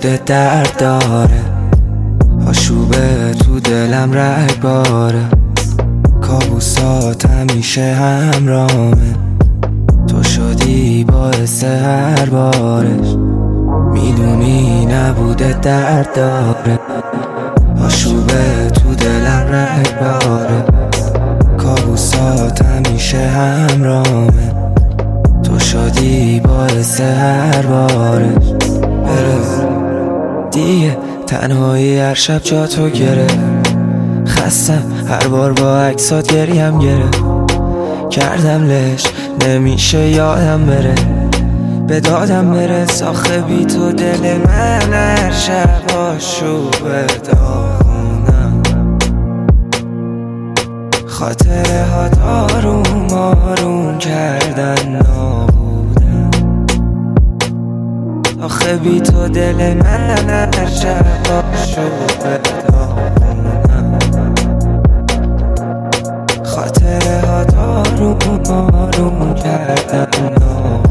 نبوده درد داره، آشوبه تو دلم رگباره، کابوسات همیشه همرامه، تو شدی باعث هر بارش، میدونی نبوده درد داره، آشوبه تو دلم رگباره، کابوسات همیشه همرامه، تو شدی باعث هر بارش. برس دیگه تنهایی هر شب جا تو گرفت، خستم هر بار با عکسات گریم گرفت، کردم لش نمیشه یادم بره، به دادم برس آخه بی تو دل من هر شب آشوبه داغونم، خاطره هات آروم آروم کردن نابودم، آخه بی تو دل من هر شب آشوبه داغونم، خاطره هات آروم آروم کردن نابودم.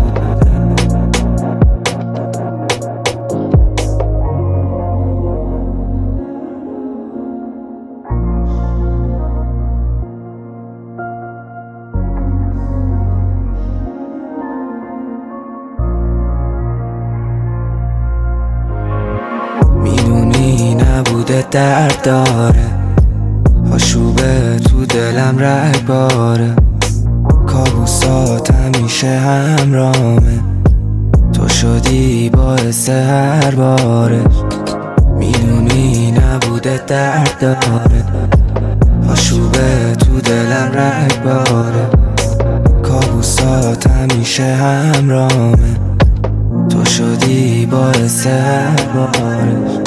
میدونی نبوده درد داره، آشوبه تو دلم رگباره، کابوسات همیشه همرامه، تو شدی باعث هر بارش، میدونی نبوده درد داره، آشوبه تو دلم رگباره، کابوسات همیشه همرامه، تو شدی باعث هر بارش.